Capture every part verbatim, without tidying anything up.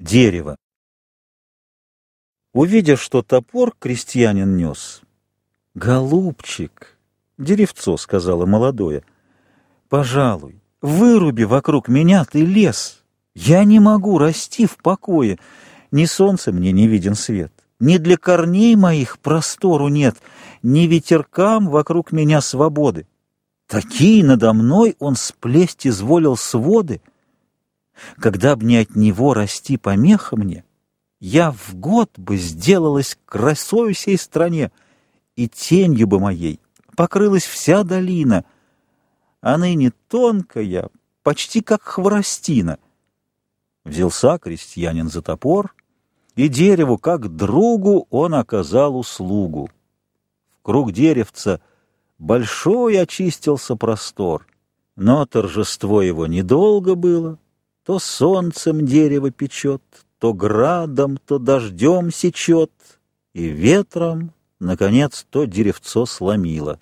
Дерево. Увидев, что топор крестьянин нес, «Голубчик, деревцо, — сказала молодое, — пожалуй, выруби вокруг меня ты лес. Я не могу расти в покое, ни солнца мне не виден свет, ни для корней моих простору нет, ни ветеркам вокруг меня свободы. Такие надо мной он сплесть изволил своды. Когда б не от него расти помеха мне, я в год бы сделалась красою сей стране, и тенью бы моей покрылась вся долина, а ныне тонкая, почти как хворостина». Взялся крестьянин за топор, и дереву, как другу, он оказал услугу. В круг деревца большой очистился простор, но торжество его недолго было. То солнцем дерево печет, то градом, то дождем сечет, и ветром, наконец, то деревцо сломило.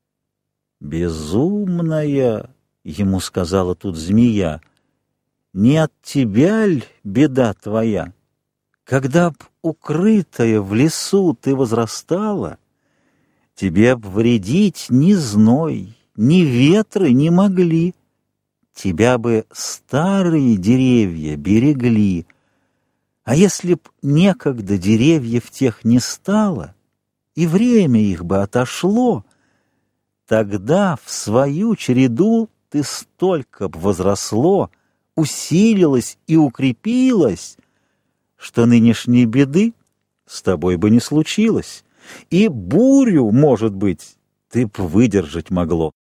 «Безумная, — ему сказала тут змея, — не от тебя ль беда твоя? Когда б укрытая в лесу ты возрастала, тебе б вредить ни зной, ни ветры не могли. Тебя бы старые деревья берегли, а если б некогда деревьев тех не стало, и время их бы отошло, тогда в свою череду ты столько б возросло, усилилось и укрепилось, что нынешней беды с тобой бы не случилось, и бурю, может быть, ты б выдержать могло».